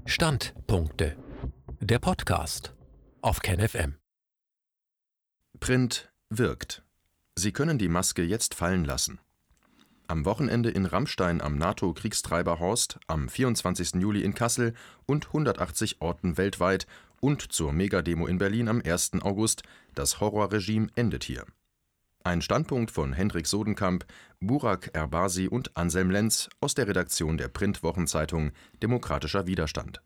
Standpunkte. Der Podcast auf KenFM. Print wirkt. Sie können die Maske jetzt fallen lassen. Am Wochenende in Ramstein am NATO-Kriegstreiberhorst, am 24. Juli in Kassel und 180 Orten weltweit und zur Megademo in Berlin am 1. August. Das Horrorregime endet hier. Ein Standpunkt von Hendrik Sodenkamp, Burak Erbasi und Anselm Lenz aus der Redaktion der Print-Wochenzeitung Demokratischer Widerstand.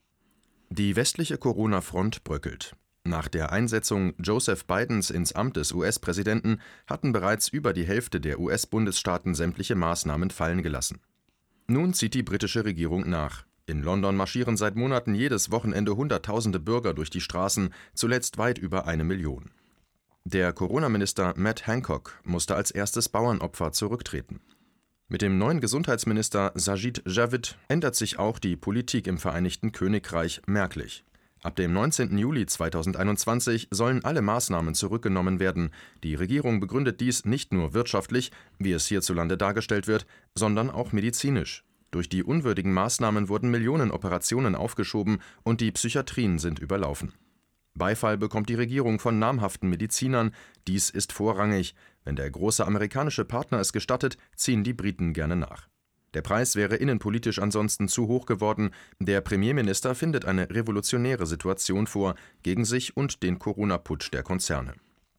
Die westliche Corona-Front bröckelt. Nach der Einsetzung Joseph Bidens ins Amt des US-Präsidenten hatten bereits über die Hälfte der US-Bundesstaaten sämtliche Maßnahmen fallen gelassen. Nun zieht die britische Regierung nach. In London marschieren seit Monaten jedes Wochenende Hunderttausende Bürger durch die Straßen, zuletzt weit über 1 Million. Der Corona-Minister Matt Hancock musste als erstes Bauernopfer zurücktreten. Mit dem neuen Gesundheitsminister Sajid Javid ändert sich auch die Politik im Vereinigten Königreich merklich. Ab dem 19. Juli 2021 sollen alle Maßnahmen zurückgenommen werden. Die Regierung begründet dies nicht nur wirtschaftlich, wie es hierzulande dargestellt wird, sondern auch medizinisch. Durch die unwürdigen Maßnahmen wurden Millionen Operationen aufgeschoben und die Psychiatrien sind überlaufen. Beifall bekommt die Regierung von namhaften Medizinern. Dies ist vorrangig. Wenn der große amerikanische Partner es gestattet, ziehen die Briten gerne nach. Der Preis wäre innenpolitisch ansonsten zu hoch geworden. Der Premierminister findet eine revolutionäre Situation vor, gegen sich und den Corona-Putsch der Konzerne.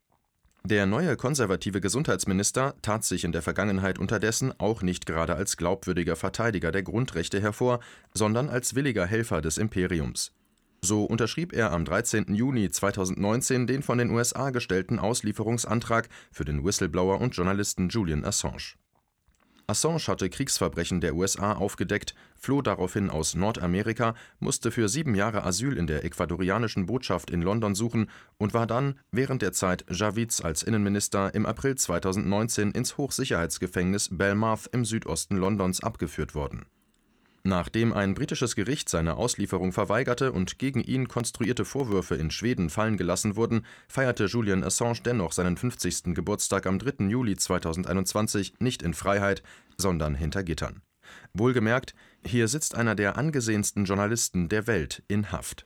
Der neue konservative Gesundheitsminister tat sich in der Vergangenheit unterdessen auch nicht gerade als glaubwürdiger Verteidiger der Grundrechte hervor, sondern als williger Helfer des Imperiums. So unterschrieb er am 13. Juni 2019 den von den USA gestellten Auslieferungsantrag für den Whistleblower und Journalisten Julian Assange. Assange hatte Kriegsverbrechen der USA aufgedeckt, floh daraufhin aus Nordamerika, musste für 7 Jahre Asyl in der ecuadorianischen Botschaft in London suchen und war dann während der Zeit Javids als Innenminister im April 2019 ins Hochsicherheitsgefängnis Belmarsh im Südosten Londons abgeführt worden. Nachdem ein britisches Gericht seine Auslieferung verweigerte und gegen ihn konstruierte Vorwürfe in Schweden fallen gelassen wurden, feierte Julian Assange dennoch seinen 50. Geburtstag am 3. Juli 2021 nicht in Freiheit, sondern hinter Gittern. Wohlgemerkt, hier sitzt einer der angesehensten Journalisten der Welt in Haft.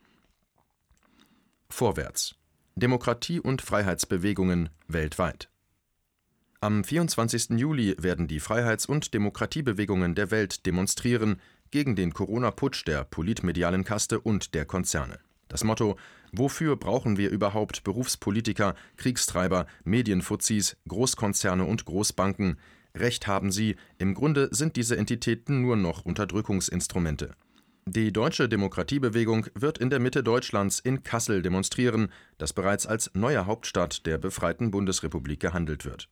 Vorwärts. Demokratie- und Freiheitsbewegungen weltweit. Am 24. Juli werden die Freiheits- und Demokratiebewegungen der Welt demonstrieren gegen den Corona-Putsch der politmedialen Kaste und der Konzerne. Das Motto: Wofür brauchen wir überhaupt Berufspolitiker, Kriegstreiber, Medienfuzis, Großkonzerne und Großbanken? Recht haben sie, im Grunde sind diese Entitäten nur noch Unterdrückungsinstrumente. Die deutsche Demokratiebewegung wird in der Mitte Deutschlands in Kassel demonstrieren, das bereits als neue Hauptstadt der befreiten Bundesrepublik gehandelt wird.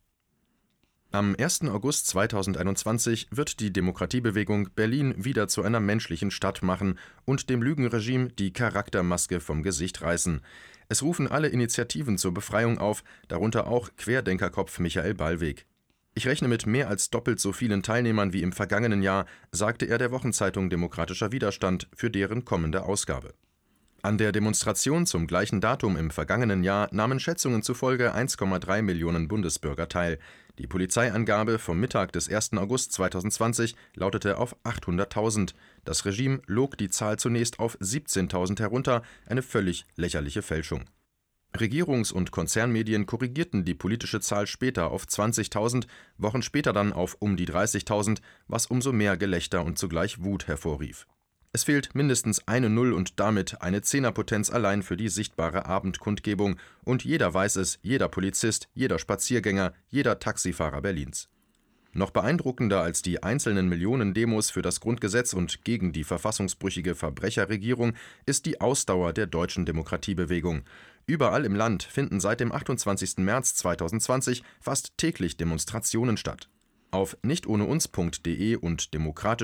Am 1. August 2021 wird die Demokratiebewegung Berlin wieder zu einer menschlichen Stadt machen und dem Lügenregime die Charaktermaske vom Gesicht reißen. Es rufen alle Initiativen zur Befreiung auf, darunter auch Querdenkerkopf Michael Ballweg. Ich rechne mit mehr als doppelt so vielen Teilnehmern wie im vergangenen Jahr, sagte er der Wochenzeitung Demokratischer Widerstand für deren kommende Ausgabe. An der Demonstration zum gleichen Datum im vergangenen Jahr nahmen Schätzungen zufolge 1,3 Millionen Bundesbürger teil. Die Polizeiangabe vom Mittag des 1. August 2020 lautete auf 800.000. Das Regime log die Zahl zunächst auf 17.000 herunter, eine völlig lächerliche Fälschung. Regierungs- und Konzernmedien korrigierten die politische Zahl später auf 20.000, Wochen später dann auf um die 30.000, was umso mehr Gelächter und zugleich Wut hervorrief. Es fehlt mindestens eine Null und damit eine Zehnerpotenz allein für die sichtbare Abendkundgebung und jeder weiß es, jeder Polizist, jeder Spaziergänger, jeder Taxifahrer Berlins. Noch beeindruckender als die einzelnen Millionen Demos für das Grundgesetz und gegen die verfassungsbrüchige Verbrecherregierung ist die Ausdauer der deutschen Demokratiebewegung. Überall im Land finden seit dem 28. März 2020 fast täglich Demonstrationen statt. Auf nichtohneuns.de und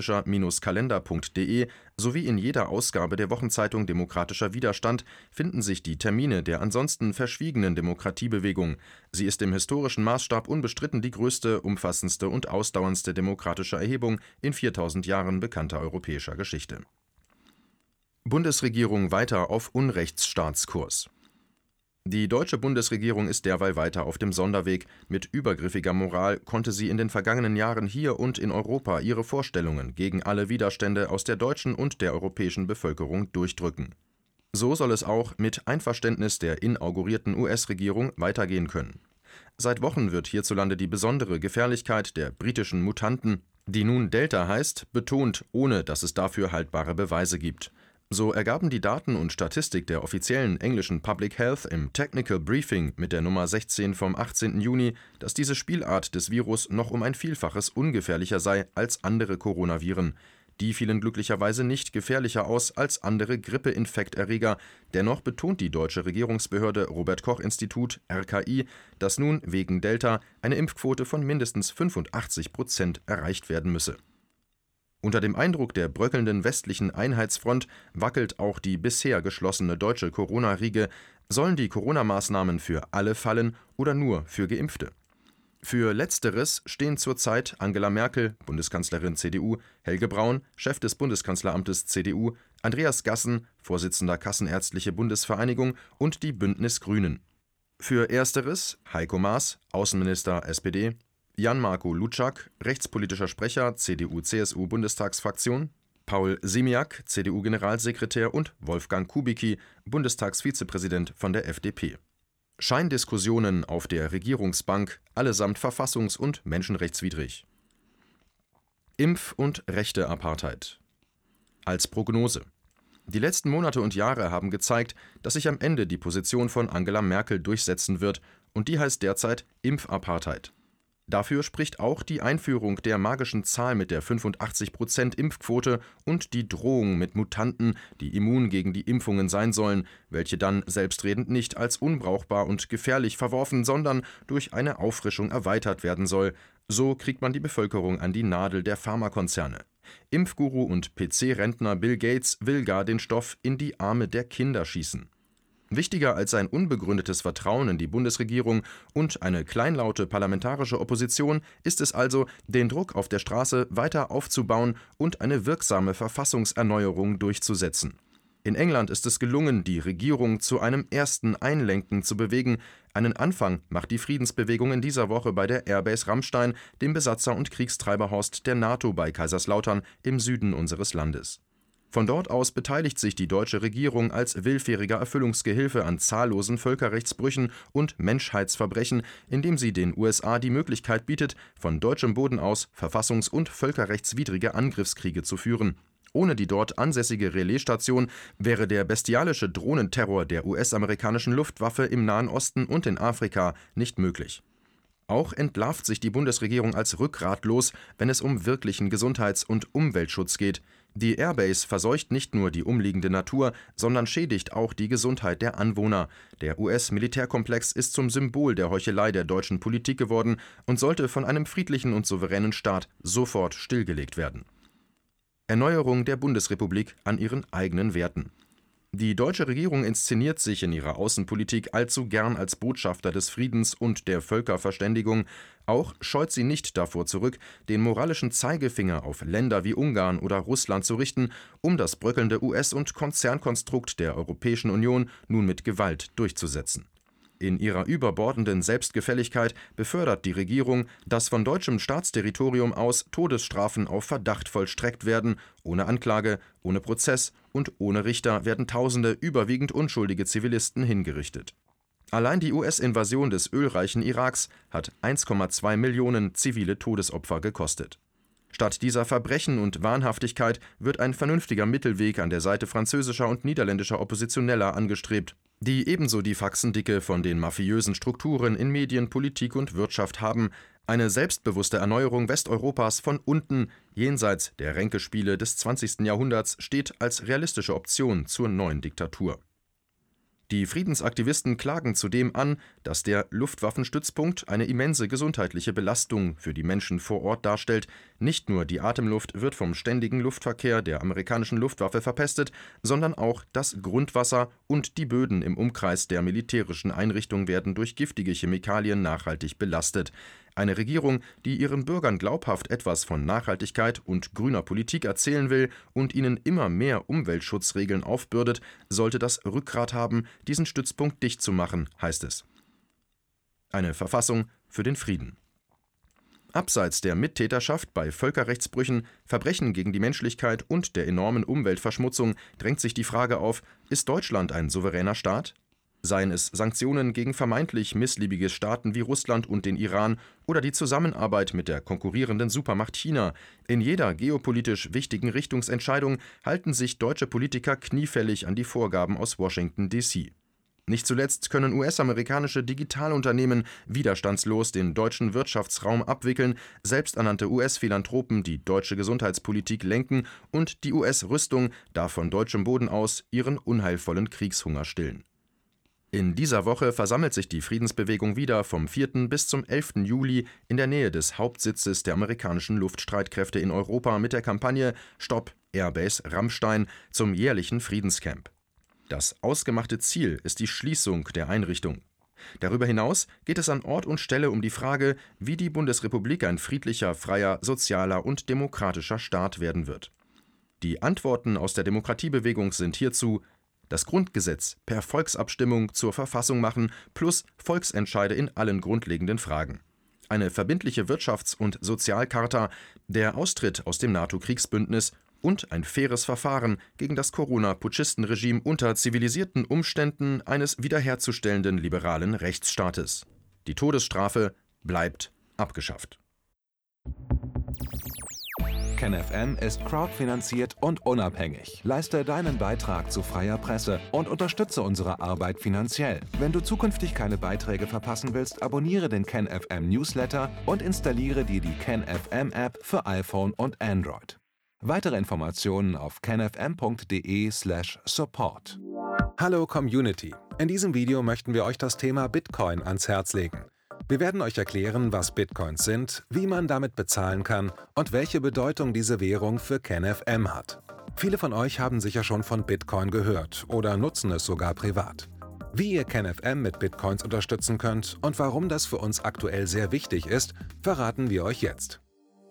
demokratischer-kalender.de sowie in jeder Ausgabe der Wochenzeitung Demokratischer Widerstand finden sich die Termine der ansonsten verschwiegenen Demokratiebewegung. Sie ist im historischen Maßstab unbestritten die größte, umfassendste und ausdauerndste demokratische Erhebung in 4000 Jahren bekannter europäischer Geschichte. Bundesregierung weiter auf Unrechtsstaatskurs. Die deutsche Bundesregierung ist derweil weiter auf dem Sonderweg. Mit übergriffiger Moral konnte sie in den vergangenen Jahren hier und in Europa ihre Vorstellungen gegen alle Widerstände aus der deutschen und der europäischen Bevölkerung durchdrücken. So soll es auch mit Einverständnis der inaugurierten US-Regierung weitergehen können. Seit Wochen wird hierzulande die besondere Gefährlichkeit der britischen Mutanten, die nun Delta heißt, betont, ohne dass es dafür haltbare Beweise gibt. So ergaben die Daten und Statistik der offiziellen englischen Public Health im Technical Briefing mit der Nummer 16 vom 18. Juni, dass diese Spielart des Virus noch um ein Vielfaches ungefährlicher sei als andere Coronaviren. Die fielen glücklicherweise nicht gefährlicher aus als andere Grippeinfekterreger. Dennoch betont die deutsche Regierungsbehörde Robert-Koch-Institut (RKI), dass nun wegen Delta eine Impfquote von mindestens 85% erreicht werden müsse. Unter dem Eindruck der bröckelnden westlichen Einheitsfront wackelt auch die bisher geschlossene deutsche Corona-Riege. Sollen die Corona-Maßnahmen für alle fallen oder nur für Geimpfte? Für Letzteres stehen zurzeit Angela Merkel, Bundeskanzlerin CDU, Helge Braun, Chef des Bundeskanzleramtes CDU, Andreas Gassen, Vorsitzender Kassenärztliche Bundesvereinigung und die Bündnis-Grünen. Für Ersteres Heiko Maas, Außenminister SPD, Jan-Marco Luczak, rechtspolitischer Sprecher CDU-CSU-Bundestagsfraktion, Paul Simiak, CDU-Generalsekretär und Wolfgang Kubicki, Bundestagsvizepräsident von der FDP. Scheindiskussionen auf der Regierungsbank, allesamt verfassungs- und menschenrechtswidrig. Impf- und Rechte-Apartheid. Als Prognose. Die letzten Monate und Jahre haben gezeigt, dass sich am Ende die Position von Angela Merkel durchsetzen wird, und die heißt derzeit Impfapartheid. Dafür spricht auch die Einführung der magischen Zahl mit der 85% Impfquote und die Drohung mit Mutanten, die immun gegen die Impfungen sein sollen, welche dann selbstredend nicht als unbrauchbar und gefährlich verworfen, sondern durch eine Auffrischung erweitert werden soll. So kriegt man die Bevölkerung an die Nadel der Pharmakonzerne. Impfguru und PC-Rentner Bill Gates will gar den Stoff in die Arme der Kinder schießen. Wichtiger als ein unbegründetes Vertrauen in die Bundesregierung und eine kleinlaute parlamentarische Opposition ist es also, den Druck auf der Straße weiter aufzubauen und eine wirksame Verfassungserneuerung durchzusetzen. In England ist es gelungen, die Regierung zu einem ersten Einlenken zu bewegen. Einen Anfang macht die Friedensbewegung in dieser Woche bei der Airbase Ramstein, dem Besatzer- und Kriegstreiberhorst der NATO bei Kaiserslautern im Süden unseres Landes. Von dort aus beteiligt sich die deutsche Regierung als willfähriger Erfüllungsgehilfe an zahllosen Völkerrechtsbrüchen und Menschheitsverbrechen, indem sie den USA die Möglichkeit bietet, von deutschem Boden aus verfassungs- und völkerrechtswidrige Angriffskriege zu führen. Ohne die dort ansässige Relaisstation wäre der bestialische Drohnenterror der US-amerikanischen Luftwaffe im Nahen Osten und in Afrika nicht möglich. Auch entlarvt sich die Bundesregierung als rückgratlos, wenn es um wirklichen Gesundheits- und Umweltschutz geht. Die Airbase verseucht nicht nur die umliegende Natur, sondern schädigt auch die Gesundheit der Anwohner. Der US-Militärkomplex ist zum Symbol der Heuchelei der deutschen Politik geworden und sollte von einem friedlichen und souveränen Staat sofort stillgelegt werden. Erneuerung der Bundesrepublik an ihren eigenen Werten. Die deutsche Regierung inszeniert sich in ihrer Außenpolitik allzu gern als Botschafter des Friedens und der Völkerverständigung. Auch scheut sie nicht davor zurück, den moralischen Zeigefinger auf Länder wie Ungarn oder Russland zu richten, um das bröckelnde US- und Konzernkonstrukt der Europäischen Union nun mit Gewalt durchzusetzen. In ihrer überbordenden Selbstgefälligkeit befördert die Regierung, dass von deutschem Staatsterritorium aus Todesstrafen auf Verdacht vollstreckt werden. Ohne Anklage, ohne Prozess und ohne Richter werden Tausende überwiegend unschuldige Zivilisten hingerichtet. Allein die US-Invasion des ölreichen Iraks hat 1,2 Millionen zivile Todesopfer gekostet. Statt dieser Verbrechen und Wahnhaftigkeit wird ein vernünftiger Mittelweg an der Seite französischer und niederländischer Oppositioneller angestrebt, die ebenso die Faxendicke von den mafiösen Strukturen in Medien, Politik und Wirtschaft haben. Eine selbstbewusste Erneuerung Westeuropas von unten, jenseits der Ränkespiele des 20. Jahrhunderts, steht als realistische Option zur neuen Diktatur. Die Friedensaktivisten klagen zudem an, dass der Luftwaffenstützpunkt eine immense gesundheitliche Belastung für die Menschen vor Ort darstellt. Nicht nur die Atemluft wird vom ständigen Luftverkehr der amerikanischen Luftwaffe verpestet, sondern auch das Grundwasser und die Böden im Umkreis der militärischen Einrichtung werden durch giftige Chemikalien nachhaltig belastet. Eine Regierung, die ihren Bürgern glaubhaft etwas von Nachhaltigkeit und grüner Politik erzählen will und ihnen immer mehr Umweltschutzregeln aufbürdet, sollte das Rückgrat haben, diesen Stützpunkt dicht zu machen, heißt es. Eine Verfassung für den Frieden. Abseits der Mittäterschaft bei Völkerrechtsbrüchen, Verbrechen gegen die Menschlichkeit und der enormen Umweltverschmutzung drängt sich die Frage auf: Ist Deutschland ein souveräner Staat? Seien es Sanktionen gegen vermeintlich missliebige Staaten wie Russland und den Iran oder die Zusammenarbeit mit der konkurrierenden Supermacht China. In jeder geopolitisch wichtigen Richtungsentscheidung halten sich deutsche Politiker kniefällig an die Vorgaben aus Washington D.C. Nicht zuletzt können US-amerikanische Digitalunternehmen widerstandslos den deutschen Wirtschaftsraum abwickeln, selbsternannte US-Philanthropen die deutsche Gesundheitspolitik lenken und die US-Rüstung darf von deutschem Boden aus ihren unheilvollen Kriegshunger stillen. In dieser Woche versammelt sich die Friedensbewegung wieder vom 4. bis zum 11. Juli in der Nähe des Hauptsitzes der amerikanischen Luftstreitkräfte in Europa mit der Kampagne Stopp Airbase Rammstein zum jährlichen Friedenscamp. Das ausgemachte Ziel ist die Schließung der Einrichtung. Darüber hinaus geht es an Ort und Stelle um die Frage, wie die Bundesrepublik ein friedlicher, freier, sozialer und demokratischer Staat werden wird. Die Antworten aus der Demokratiebewegung sind hierzu: das Grundgesetz per Volksabstimmung zur Verfassung machen plus Volksentscheide in allen grundlegenden Fragen. Eine verbindliche Wirtschafts- und Sozialcharta, der Austritt aus dem NATO-Kriegsbündnis und ein faires Verfahren gegen das Corona-Putschistenregime unter zivilisierten Umständen eines wiederherzustellenden liberalen Rechtsstaates. Die Todesstrafe bleibt abgeschafft. KenFM ist crowdfinanziert und unabhängig. Leiste deinen Beitrag zu freier Presse und unterstütze unsere Arbeit finanziell. Wenn du zukünftig keine Beiträge verpassen willst, abonniere den KenFM Newsletter und installiere dir die KenFM App für iPhone und Android. Weitere Informationen auf kenfm.de/support. Hallo Community! In diesem Video möchten wir euch das Thema Bitcoin ans Herz legen. Wir werden euch erklären, was Bitcoins sind, wie man damit bezahlen kann und welche Bedeutung diese Währung für KenFM hat. Viele von euch haben sicher schon von Bitcoin gehört oder nutzen es sogar privat. Wie ihr KenFM mit Bitcoins unterstützen könnt und warum das für uns aktuell sehr wichtig ist, verraten wir euch jetzt.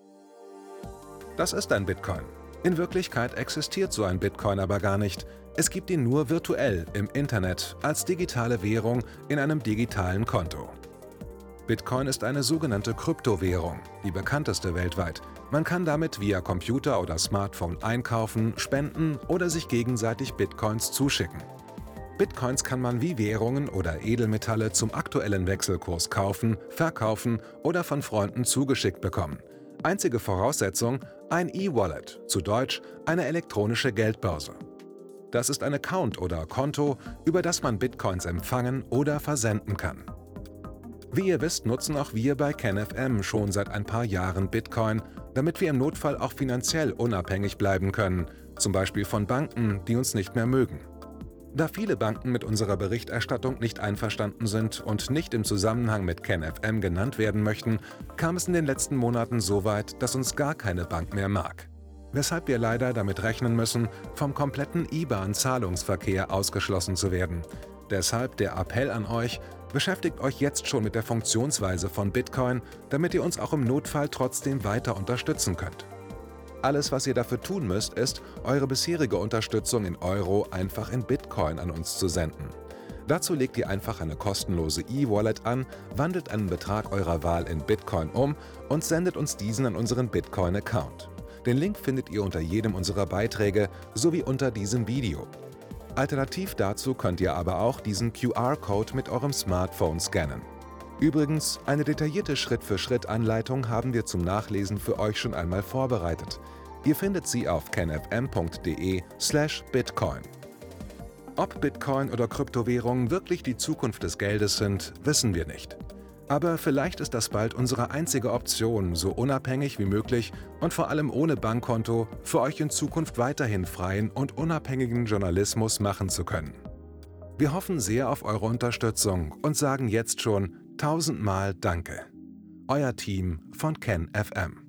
Das ist ein Bitcoin. In Wirklichkeit existiert so ein Bitcoin aber gar nicht. Es gibt ihn nur virtuell im Internet als digitale Währung in einem digitalen Konto. Bitcoin ist eine sogenannte Kryptowährung, die bekannteste weltweit. Man kann damit via Computer oder Smartphone einkaufen, spenden oder sich gegenseitig Bitcoins zuschicken. Bitcoins kann man wie Währungen oder Edelmetalle zum aktuellen Wechselkurs kaufen, verkaufen oder von Freunden zugeschickt bekommen. Einzige Voraussetzung: ein E-Wallet, zu Deutsch eine elektronische Geldbörse. Das ist ein Account oder Konto, über das man Bitcoins empfangen oder versenden kann. Wie ihr wisst, nutzen auch wir bei KenFM schon seit ein paar Jahren Bitcoin, damit wir im Notfall auch finanziell unabhängig bleiben können, zum Beispiel von Banken, die uns nicht mehr mögen. Da viele Banken mit unserer Berichterstattung nicht einverstanden sind und nicht im Zusammenhang mit KenFM genannt werden möchten, kam es in den letzten Monaten so weit, dass uns gar keine Bank mehr mag. Weshalb wir leider damit rechnen müssen, vom kompletten IBAN-Zahlungsverkehr ausgeschlossen zu werden. Deshalb der Appell an euch: Beschäftigt euch jetzt schon mit der Funktionsweise von Bitcoin, damit ihr uns auch im Notfall trotzdem weiter unterstützen könnt. Alles, was ihr dafür tun müsst, ist, eure bisherige Unterstützung in Euro einfach in Bitcoin an uns zu senden. Dazu legt ihr einfach eine kostenlose E-Wallet an, wandelt einen Betrag eurer Wahl in Bitcoin um und sendet uns diesen an unseren Bitcoin-Account. Den Link findet ihr unter jedem unserer Beiträge sowie unter diesem Video. Alternativ dazu könnt ihr aber auch diesen QR-Code mit eurem Smartphone scannen. Übrigens, eine detaillierte Schritt-für-Schritt-Anleitung haben wir zum Nachlesen für euch schon einmal vorbereitet. Ihr findet sie auf kenfm.de/bitcoin. Ob Bitcoin oder Kryptowährungen wirklich die Zukunft des Geldes sind, wissen wir nicht. Aber vielleicht ist das bald unsere einzige Option, so unabhängig wie möglich und vor allem ohne Bankkonto für euch in Zukunft weiterhin freien und unabhängigen Journalismus machen zu können. Wir hoffen sehr auf eure Unterstützung und sagen jetzt schon 1000-mal Danke. Euer Team von KenFM.